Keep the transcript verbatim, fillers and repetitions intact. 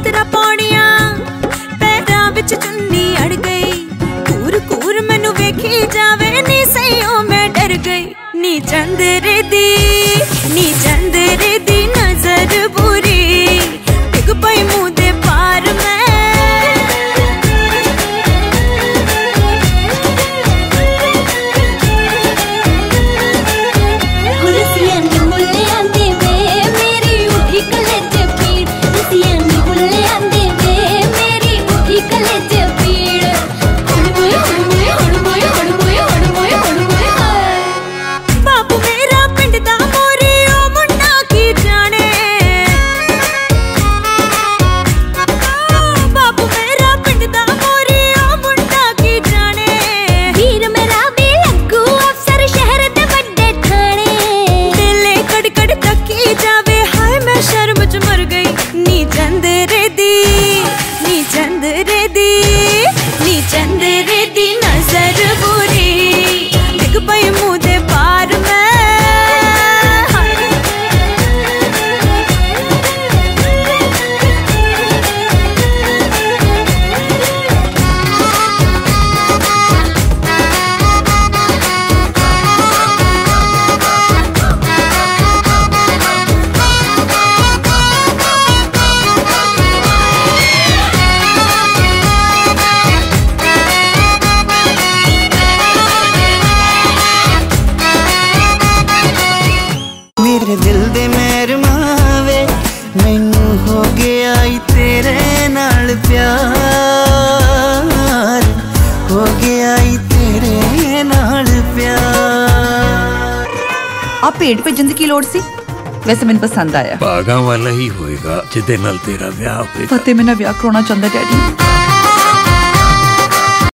चादरा पौड़िया पैरां विच चुन्नी अड़ गई। कूर कूर मैनू वेखी जावे नी सईओ मैं डर गई। नी चंदरे दी नी चंदरे दी नजर बुरी डिग पई मुंह दे पार मैं। चंदरे दी नजर बुरी डिग पई मुंह दे पार मैं। मेरे दिल दे मेहरमावे मैनू हो गया ई तेरे नाल प्यार, हो गया ई तेरे नाल प्यार। आप पेट भेजन दी की लोड़ सी? वैसे मैंने पसंद आया। भागा वाला ही होएगा जिदे नाल तेरा ब्याह होएगा। फतेह मेरा ब्याह कराना चाहता डैडी।